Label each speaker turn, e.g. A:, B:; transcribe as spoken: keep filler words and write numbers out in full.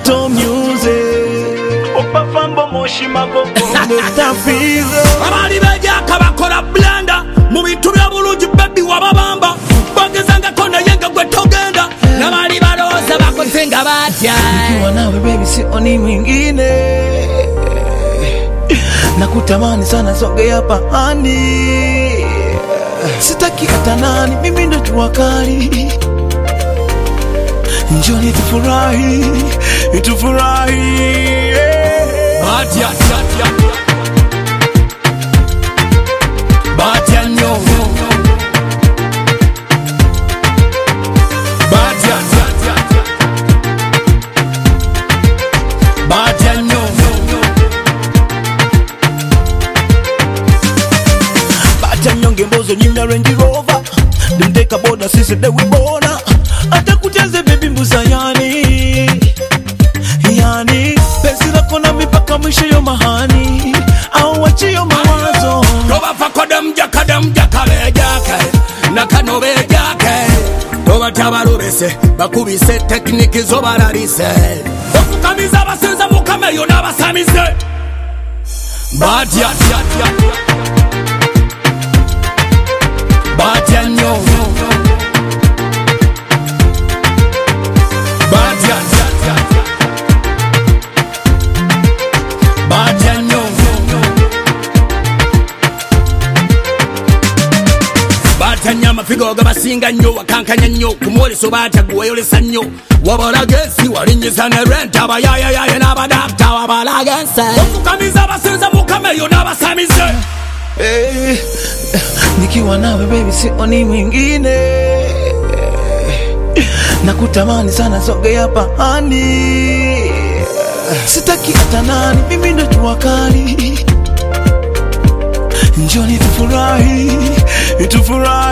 A: Ghetto music Opa fambo moshima koko Mutafizo
B: Abali beja kabakora blender Mubintu bya bulungi baby wababamba Bagezanga kona yenga gwe togenda Nabali baroza bakozenga batya
A: Nikiwa nawe baby sioni mwingine Nakutamani sana sogea hapa hani Sitaki hata nani mimi ndo jua kali Njoni tufurahi Tufurahi
B: Batya batya Batya nyo Batya Batya nyo
A: Batya nyonge mbozo nyimya Range Rover Dimdeka boda sisi dewi bona Ata kucheze baby mbuza yani Yani Pesi lako na mipaka mwisho yo mahani Au wachi yo mawazo
B: Toba fako demja kademja kabejake Nakano bejake Toba tabarubese Bakubise tekniki zobararise Okukamiza basenza mukameyo n'abasamize Batya Batya nyo Batya Batya nyo Batya nyama figoga basinga nyo wakankanya nyo kumwoleso batya guweyolesa nyo wabalagesi walinyiza ne renta abayayayaya n'abadakta wabalagese okukamiza abasenza mukameyo n'abasamize
A: hey, nikiwa nawe baby sioni mwingine Nakutamani sana sogea hapa hani Sitaki hata nani mimi ndo jua kali Njoni tufurahi Tufurahi